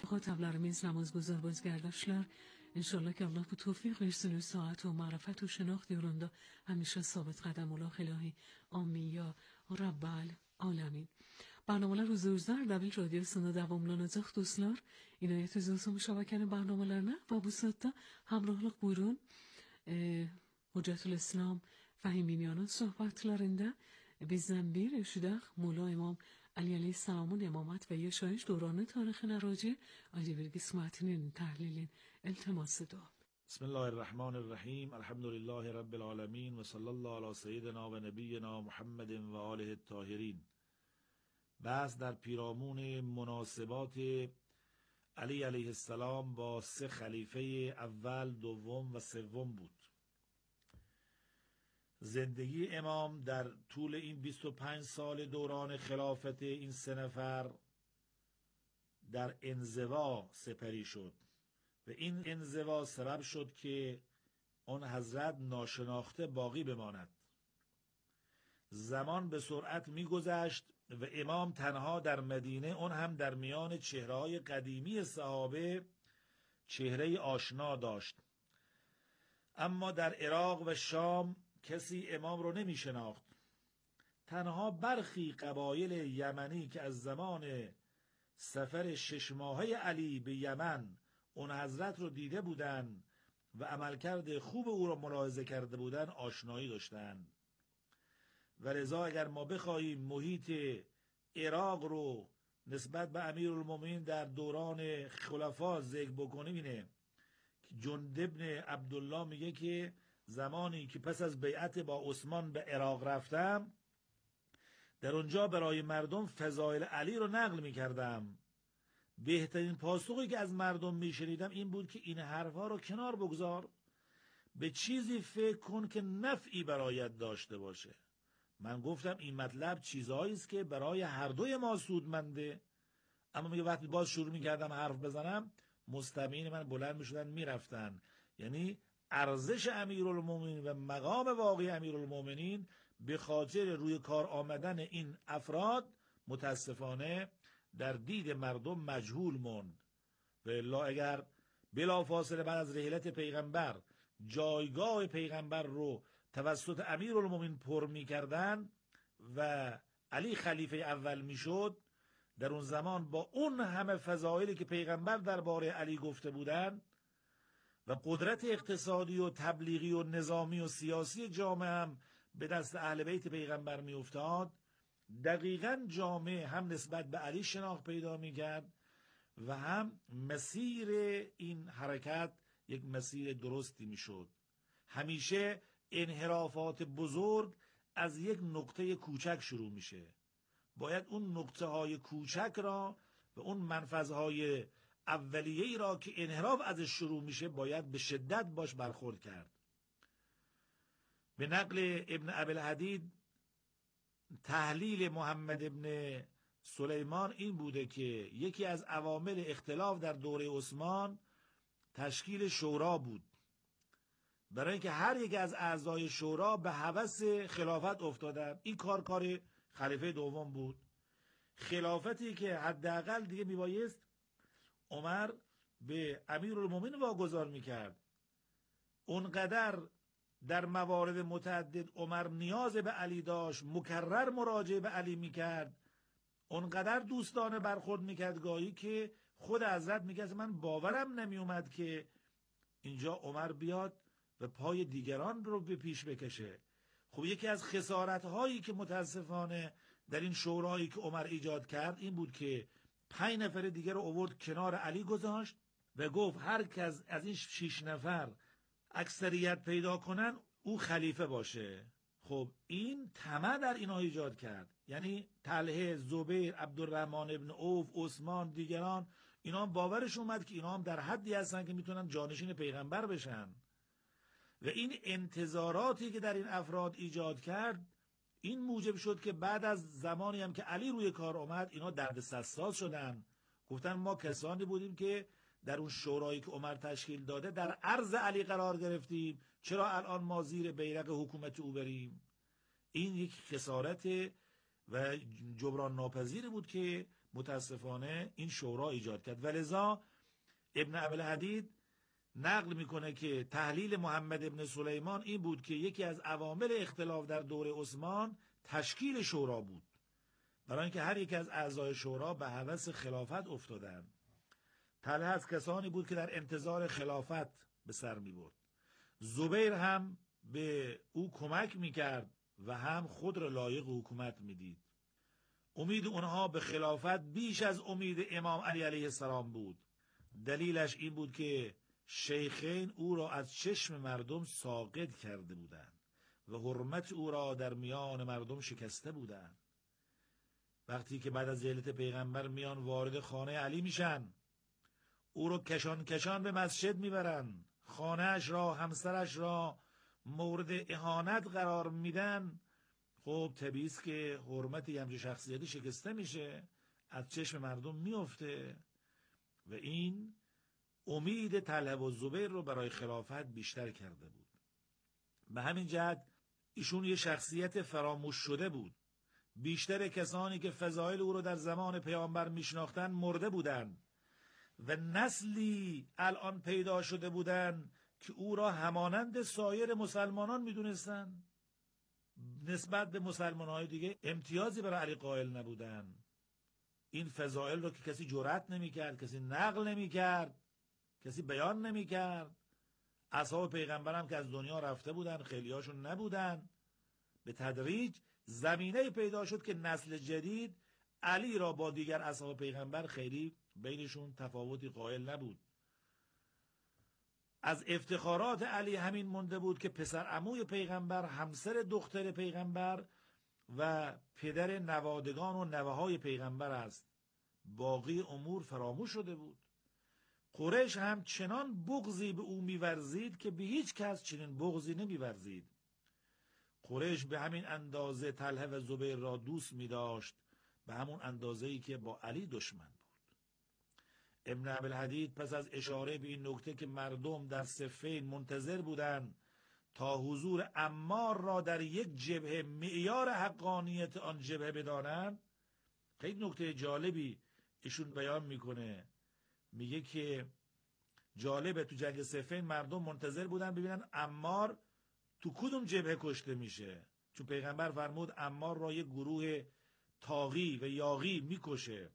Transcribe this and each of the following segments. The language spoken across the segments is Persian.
Hotablarimiz namazguzar bazgardashlar. İnşallah ki Allah bu tevfik versin saat و معرفت و شناخت yolunda همیشه ثابت قدم ola ilahi. Amin ya Rabbal Alamin. Barnamalar huzuruzlar Davul Radyosunda davamlanacak dostlar. İnayet üzülsün şabakenin barnamalarına ve bu saatte hamrohlik buyurun. Hüccetül İslam Fahiminiyanın sohbetlerinde bizden bir eşidaq Mola İmam Ali Aleyhisselam'ın imamet ve yaşayış döranı tarixine raci acı bir qismatinin tahlilin iltiması da. Bismillahirrahmanirrahim. Elhamdülillahi Rabbil alemin ve sallallahu ala seyyidina ve nebiyyina Muhammedin ve alihi tahirin. بحث در پیرامون مناسبات علی علیه السلام با سه خلیفه اول، دوم و سوم بود. زندگی امام در طول این 25 سال دوران خلافت این سه نفر در انزوا سپری شد و این انزوا سبب شد که آن حضرت ناشناخته باقی بماند. زمان به سرعت می‌گذشت و امام تنها در مدینه، اون هم در میان چهره‌های قدیمی صحابه، چهره آشنا داشت. اما در عراق و شام کسی امام رو نمی شناخت. تنها برخی قبایل یمنی که از زمان سفر 6 ماهه علی به یمن اون حضرت رو دیده بودند و عملکرد خوب او رو ملاحظه کرده بودند آشنایی داشتند. و لذا اگر ما بخواهیم محیط عراق رو نسبت به امیرالمومنین در دوران خلفا ذکر بکنیم، اینه که جند بن عبدالله میگه که زمانی که پس از بیعت با عثمان به عراق رفتم، در اونجا برای مردم فضایل علی رو نقل میکردم. بهترین پاسخی که از مردم میشنیدم این بود که این حرفا رو کنار بگذار، به چیزی فکر کن که نفعی برایت داشته باشه. من گفتم این مطلب چیزهایی است که برای هر دوی ما سودمنده. اما میگه وقتی باز شروع میکردم حرف بزنم، مستمعین من بلند میشدن میرفتن. یعنی ارزش امیرالمومنین و مقام واقعی امیرالمومنین به خاطر روی کار آمدن این افراد متاسفانه در دید مردم مجهول موند. و الا اگر بلافاصله بعد از رحلت پیغمبر جایگاه پیغمبر رو توسط امیرالمومنین پر می‌کردن و علی خلیفه اول میشد، در اون زمان با اون همه فضایلی که پیغمبر درباره علی گفته بودند و قدرت اقتصادی و تبلیغی و نظامی و سیاسی جامعه هم به دست اهل بیت پیغمبر میافتاد، دقیقاً جامعه هم نسبت به علی شناخت پیدا میکرد و هم مسیر این حرکت یک مسیر درستی میشد. همیشه انحرافات بزرگ از یک نقطه کوچک شروع میشه. باید اون نقطه های کوچک را و اون منفذهای اولیه‌ای را که انحراف ازش شروع میشه باید به شدت باش برخورد کرد. به نقل ابن ابی‌الحدید تحلیل محمد ابن سلیمان این بوده که یکی از عوامل اختلاف در دوره عثمان تشکیل شورا بود، برای اینکه هر یک از اعضای شورا به هوس خلافت افتادن. این کار خلیفه دوم بود. خلافتی که حداقل دیگه میبایست عمر به امیرالمومنین واگذار میکرد. اونقدر در موارد متعدد عمر نیاز به علی داشت، مکرر مراجعه به علی میکرد، اونقدر دوستانه برخورد میکرد گاهی که خود حضرت میگه من باورم نمیومد که اینجا عمر بیاد و پای دیگران رو به پیش بکشه. خب یکی از خسارت هایی که متاسفانه در این شورایی که عمر ایجاد کرد این بود که 5 نفر دیگر رو آورد کنار علی گذاشت و گفت هر کس از این 6 نفر اکثریت پیدا کنن او خلیفه باشه. خب این طمع در اینا ایجاد کرد. یعنی طلحه، زبیر، عبدالرحمن ابن عوف، عثمان، دیگران، اینا باورش اومد که اینا هم در حدی هستن که میتونن جانشین پیغمبر بشن و این انتظاراتی که در این افراد ایجاد کرد این موجب شد که بعد از زمانی هم که علی روی کار آمد اینا دردسرساز شدن. گفتن ما کسانی بودیم که در اون شورایی که عمر تشکیل داده در عرض علی قرار گرفتیم، چرا الان ما زیر بیرق حکومت او بریم؟ این یک خسارت و جبران ناپذیر بود که متاسفانه این شورا ایجاد کرد. ولذا ابن ابوالحدید نقل میکنه که تحلیل محمد ابن سلیمان این بود که یکی از عوامل اختلاف در دور عثمان تشکیل شورا بود، برای اینکه هر یک از اعضای شورا به هوس خلافت افتادند. طلحه از کسانی بود که در انتظار خلافت به سر میبرد. زبیر هم به او کمک میکرد و هم خود را لایق حکومت میدید. امید اونها به خلافت بیش از امید امام علی علیه السلام بود. دلیلش این بود که شیخین او را از چشم مردم ساقط کرده بودند و حرمت او را در میان مردم شکسته بودند. وقتی که بعد از ولادت پیغمبر میان وارد خانه علی میشن، او رو کشان کشان به مسجد میبرن، خانهش را، همسرش را مورد اهانت قرار میدن. خب طبیعی است که حرمت همچین شخصیتی شکسته میشه، از چشم مردم میفته و این امید طلحه و زبیر رو برای خلافت بیشتر کرده بود. به همین جهت ایشون یه شخصیت فراموش شده بود. بیشتر کسانی که فضایل او رو در زمان پیامبر میشناختن مرده بودند و نسلی الان پیدا شده بودند که او را همانند سایر مسلمانان میدونستند. نسبت به مسلمان‌های دیگه امتیازی برای علی قائل نبودند. این فضائل رو که کسی جرأت نمی‌کرد، کسی نقل نمی‌کرد، کسی بیان نمی‌کرد. اصحاب پیغمبر هم که از دنیا رفته بودن، خیلیاشون نبودن. به تدریج زمینه پیدا شد که نسل جدید علی را با دیگر اصحاب پیغمبر خیلی بینشون تفاوتی قائل نبود. از افتخارات علی همین مونده بود که پسر عموی پیغمبر، همسر دختر پیغمبر و پدر نوادگان و نوه‌های پیغمبر است. باقی امور فراموش شده بود. قریش هم چنان بغضی به او می‌ورزید که به هیچ کس چنین بغضی نمی‌ورزید. قریش به همین اندازه طلحه و زبیر را دوست می‌داشت، به همون اندازه‌ای که با علی دشمن بود. ابن ابوالحدید پس از اشاره به این نکته که مردم در صفین منتظر بودند تا حضور عمار را در یک جبهه معیار حقانیت آن جبهه بدانند، خیلی نکته جالبی ایشون بیان میکنه. میگه که جالبه تو جنگ صفین مردم منتظر بودن ببینن عمار تو کدوم جبهه کشته میشه، چون پیغمبر فرمود عمار را یک گروه طاغی و یاغی میکشه.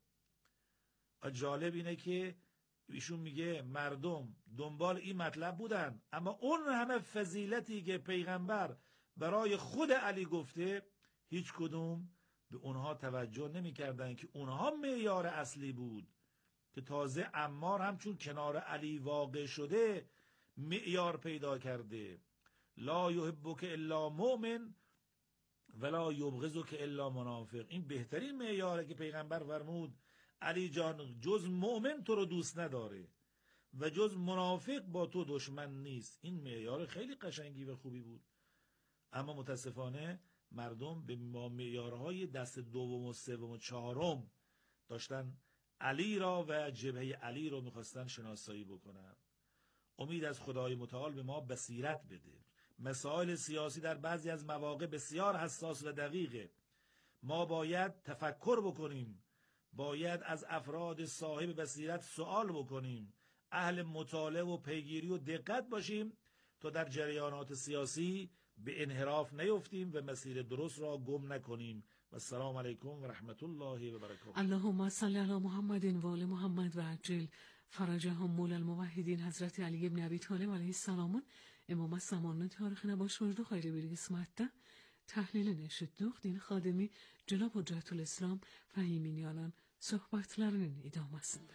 جالب اینه که ایشون میگه مردم دنبال این مطلب بودن، اما اون همه فضیلتی که پیغمبر برای خود علی گفته هیچ کدوم به اونها توجه نمیکردن که اونها معیار اصلی بود. که تازه عمار هم چون کنار علی واقع شده معیار پیدا کرده. لا یحبک الا مؤمن ولا یبغضک الا منافق. این بهترین معیاره که پیغمبر فرمود علی جان جز مؤمن تو رو دوست نداره و جز منافق با تو دشمن نیست. این معیار خیلی قشنگی و خوبی بود. اما متاسفانه مردم به معیارهای دست دوم و سوم و چهارم داشتن علی را و جبهه علی رو میخواستن شناسایی بکنن. امید از خدای متعال به ما بصیرت بده. مسائل سیاسی در بعضی از مواقع بسیار حساس و دقیقه. ما باید تفکر بکنیم، باید از افراد صاحب بصیرت سوال بکنیم، اهل مطالعه و پیگیری و دقت باشیم تا در جریانات سیاسی به انحراف نیفتیم و مسیر درست را گم نکنیم. و السلام علیکم و رحمت الله و برکاته. اللهم صل علی محمد و آل محمد و عجل فرجهم مولا الموحدین حضرت علی ابن ابی طالب علیه السلام. امام zamanın tarixine başvurdu. Hayırlı bir kısmette tahlilini eşittik. Din xadimi Cenab Hüccetülislam Fahimi Niyalan sohbetlerinin idamesinde.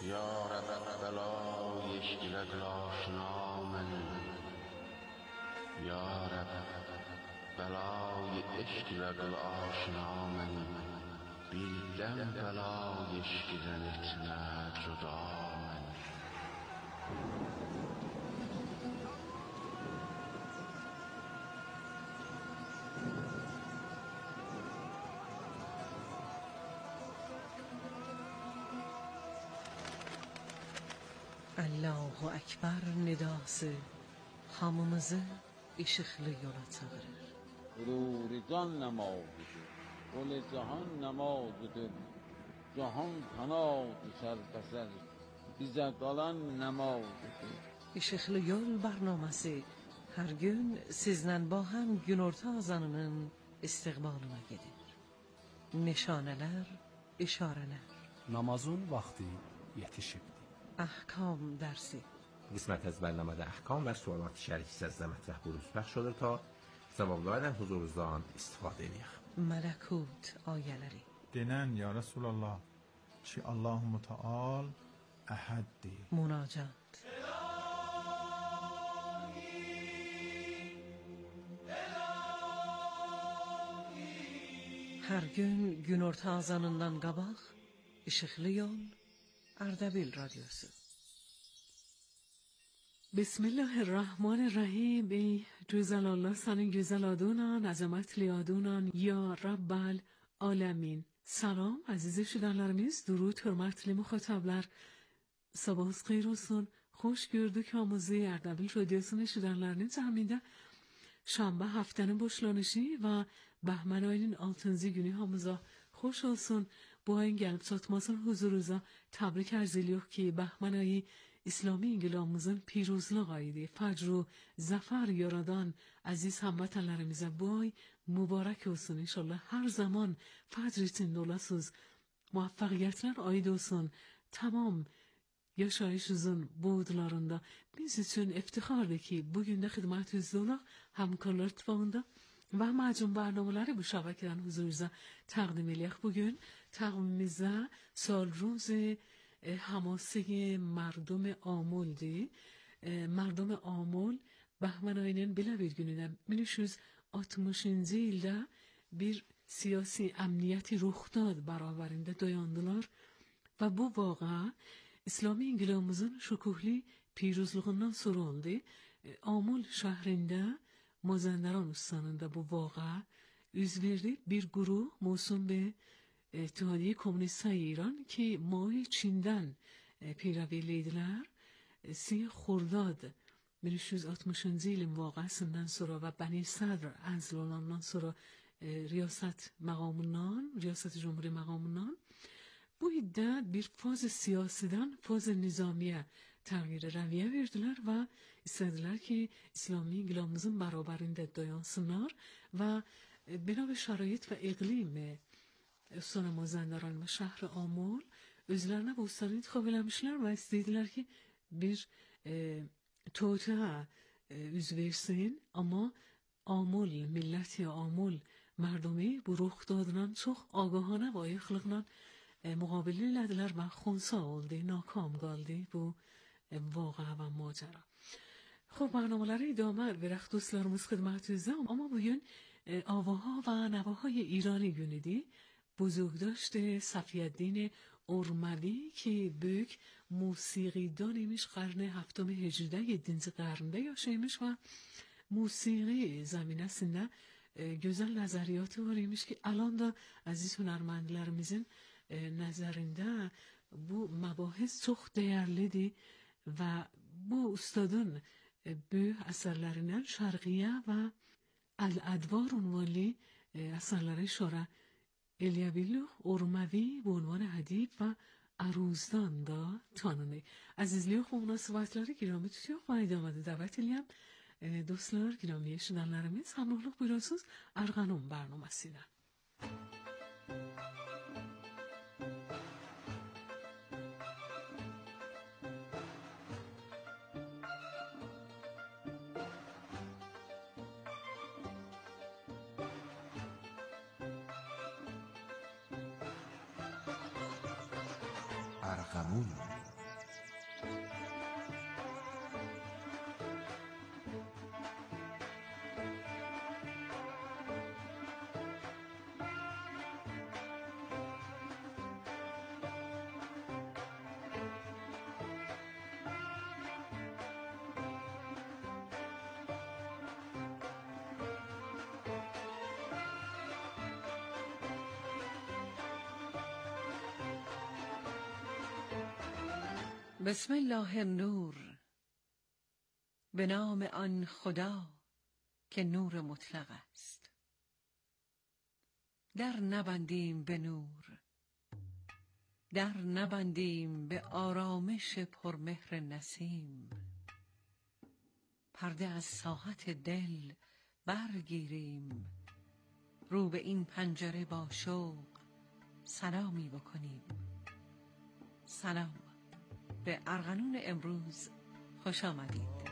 Ya Rab belayı eşkile glaşnamen. Ya Rab belayı eşkile glaşnamen. Bilden belayı eşkiden etme cudamen. Allahu Ekber nidası hamımızı ışıklı yola çağırır. Rurizan namazıdır, Kul cihan namazıdır, Cihan kanadı serpeser, bize kalan namazıdır. Işıklı Yol barnaması her gün sizden با هم günorta azanının istiqbalına gelir. Nişaneler, işareler. Namazın vakti yetişibdi. Ahkam dersi. قسمت از برنامه احکام و سوالات شرعی از مطرح بروز پخش شده تا cevaplardan huzurunuzdan istifadə edək. Mələkut ayələri. Denən ya Resulallah ki Allahu Müteal əhəddir. Münacat. Hər gün günorta azanından qabaq İşıqlı Yol Ardabil Radyosu. Bismillahirrahmanirrahim. ای جزل الله سن گزلادونان azamat liyadunان یا رب العالمین. Salam aziz eşidenlerimiz, durud hürmetli muhatablar. Sabahınız xeyir olsun. Hoş gördük Amuzi Erdebil Radyosu'nun eşidenlerinin tahminde şamba haftanın başlanışı ve Bahman ayının 6. günü hamıza hoş olsun. Bu ayın gelip satmasın huzuruza tebrik arz ediyor ki Bahman ayı İslami İngilizimizin پیروزلıq ayıdır. Fecr و zafer yaradan aziz hamvatanlarımıza bu ay mübarek olsun. İnşallah her zaman fecr için dolasız muvaffaqiyetler aid olsun. Tamam yaşayışınızın buğdularında biz için iftixardır ki bugün de xidmətinizdə olaq həmkarlar ittifaqında və məcum برنامه‌ləri bu şəbəkədən huzurunuza təqdim edək. Bugün təqvimimizdə سال روز حماسه مردم آمول'di. Merdum Amol Bahman ayının belə bir günündə 1360-cı ildə bir siyasi əmniyyəti ruxdad bərabərində dayandılar və bu vaqa İslami İngilizimizin şükuhli پیروزluğundan sonra oldu. Amol şəhrində Mazandaran ustanında bu vaqa üz verdi. Bir grup موسوم به اتحادیه کمونیست ایران که ماه چیندن پیرویلیدler 3 خرداد 1360 ilin vakasından sonra ve Beni Sadr azl olandan sonra riyasat cumhuri makamından bu iddia bir faz siyasiden faz nizamiye tağyir roviye verdiler ve istediler ki İslami İngilizimizin beraberinde dayansınlar ve bina به şarayit ve iqlim استان مازندران و شهر آمول özlerine bu ustaları intikab eləmişler ve istediler ki bir توطئه üz versin ama Amol milleti Amol merdumi bu ruxdadından çox ağahane və ixliqla müqabili elədilər və xunsa oldu, nakam qaldı bu واقعه و ماجرا. خب برنامه‌ları ادامه verək dostlarımız xidmətinizdə ama bugün آواها و نواهای ایرانی günüdür. بزرگداشت صفی‌الدین ارموی که büyük موسیقیدانیmiş قرن هفتم هجری 7. qarında yaşaymış ve موسیقی zaminesinde güzel nazariyatı var imiş ki alan da aziz hünərməndilərimizin nəzərində bu mabahis çok değerlidir ve bu ustadın büyük əsərlərindən Şərqiyə və Al-Advar unvanlı əsərləri şara الیابیلو ارموی به عنوان ادیب و عروضدان da tanınır. Azizliği ve münasebetleri giromi tutuyor ve idamada davet edeyim. Dostlar, giromi eşidenlerimiz hamrohluk buyursunuz Erganum برنامه‌سیدن. ارغنون بسم الله النور، به نام آن خدا که نور مطلق است. در نبندیم به نور، در نبندیم به آرامش پرمهر نسیم. پرده از ساحت دل برگیریم، رو به این پنجره با شوق سلامی بکنیم. سلام، به ارغنون امروز خوش آمدید.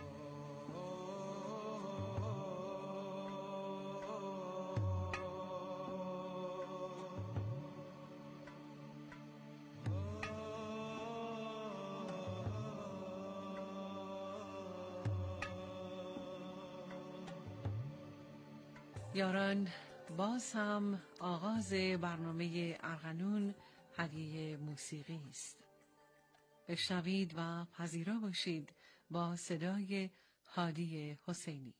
یاران، باز هم آغاز برنامه ارغنون هدیه موسیقی است. بشنوید و پذیرا باشید با صدای هادی حسینی.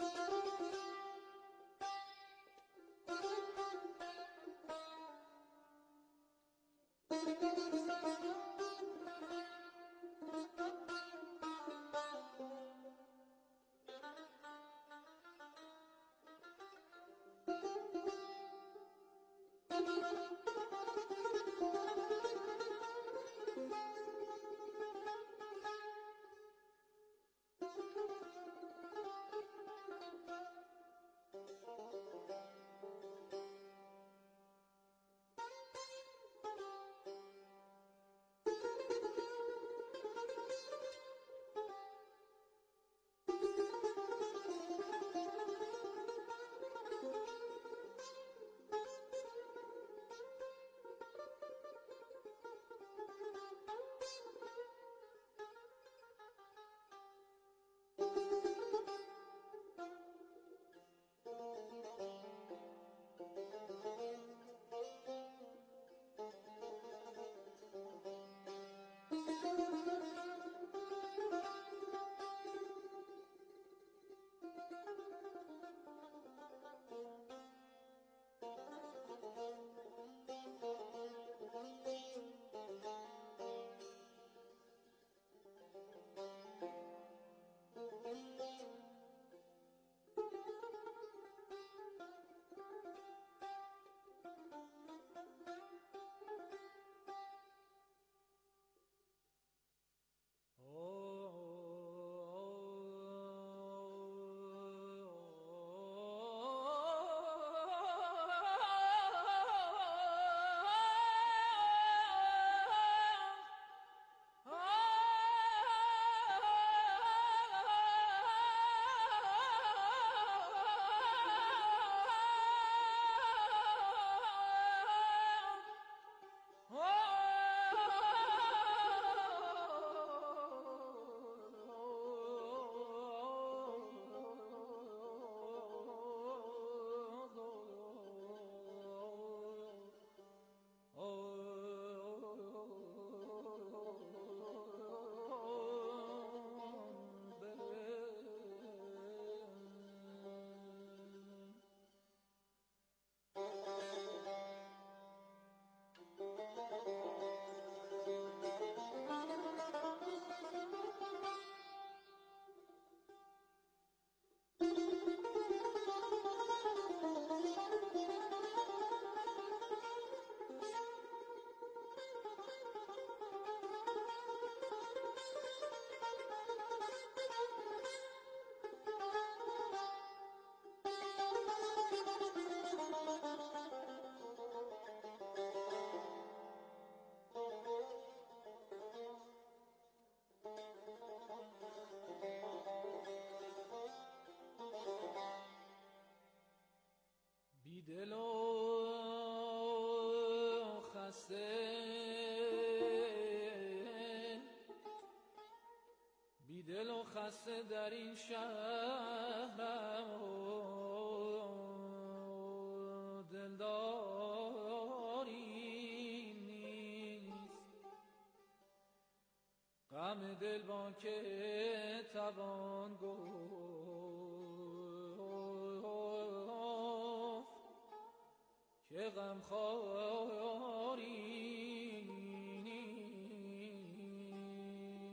دل و خسته بی دل و خسته در این شهرم و دلداری نیست. غم دل با که توان گفت که غم خاری نیست.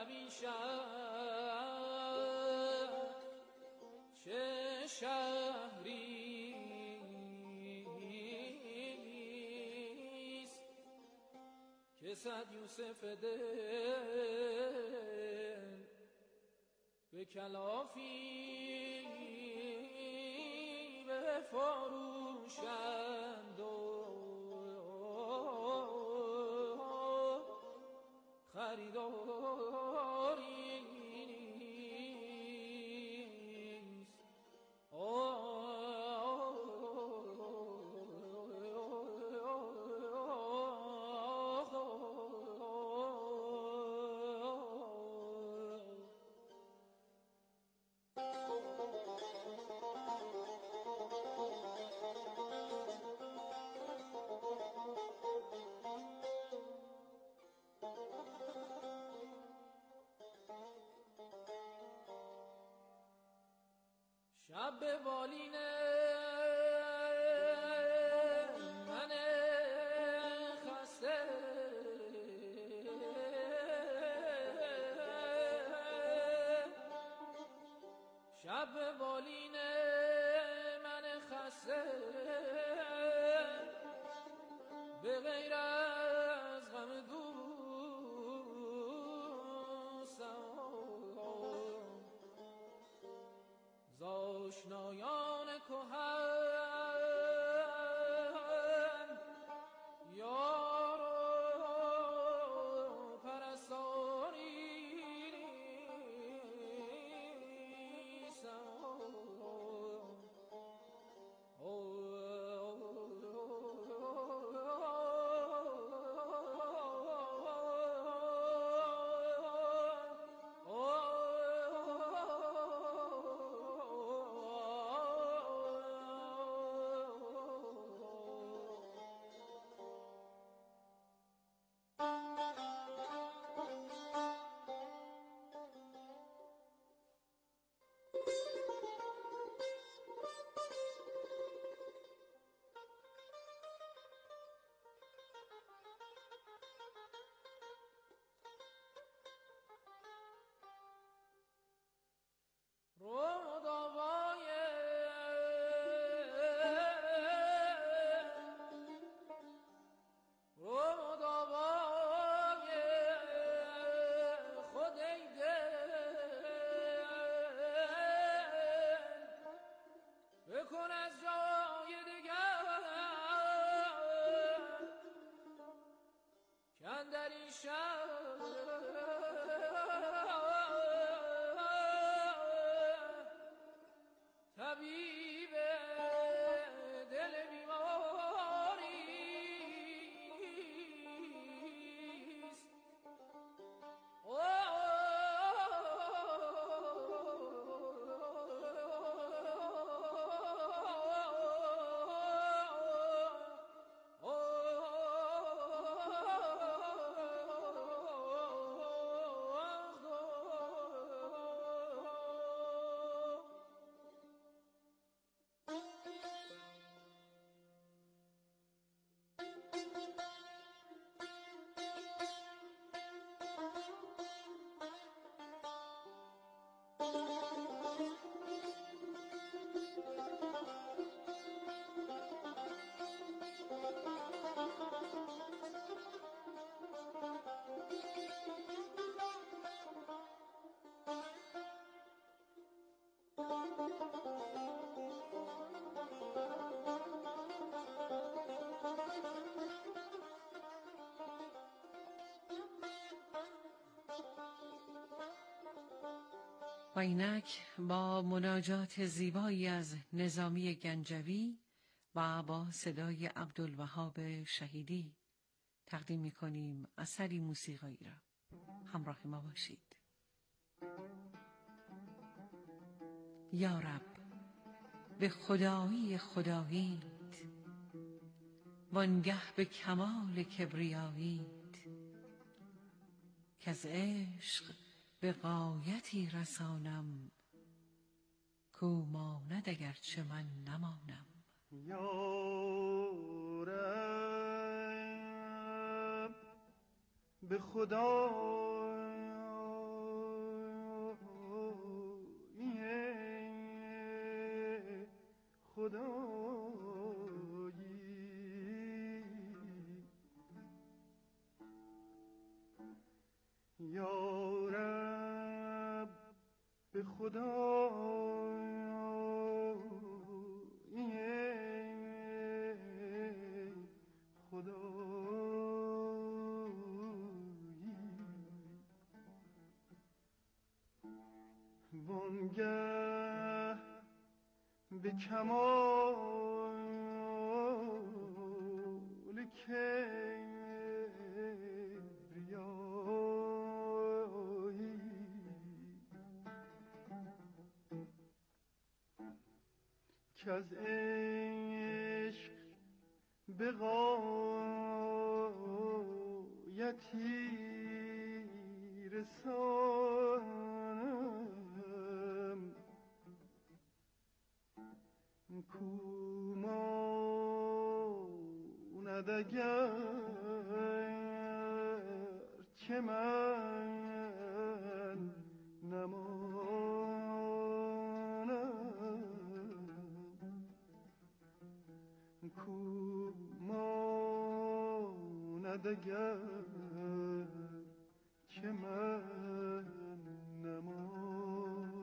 در این شهر چه شهریست که صد یوسف دل به کلافی بفروشند و خریداری نیست. شب بالین من خسته شب بالین من خسته به غیر از غم دوستم زاشنایان کهن یار و پرستاری نیستم. بکن از جای دگر که اندر این شهر طبیب دل بیماریست. و اینک با مناجات زیبایی از نظامی گنجوی و با صدای عبدالوهاب شهیدی تقدیم می‌کنیم اثری موسیقایی را. همراه ما باشید. یا رب به خدایی خداییت، وانگه به کمال کبریاییت، که از عشق به غایتی رسانم، کو ماند اگرچه من نمانم. یا رب به خدای یا رب به خدا وانگه به کمال کبریایی که از عشق به غایتی رسانم کو ماند اگر چه من نمانم کو ماند اگر چه من نمانم.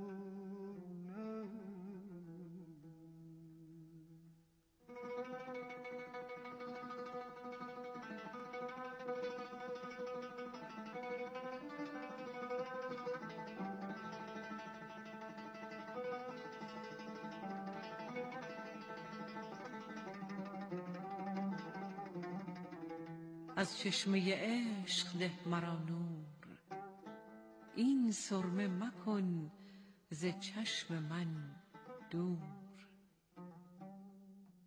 از چشمه عشق ده مرا نور، این سرمه مکن ز چشم من دور.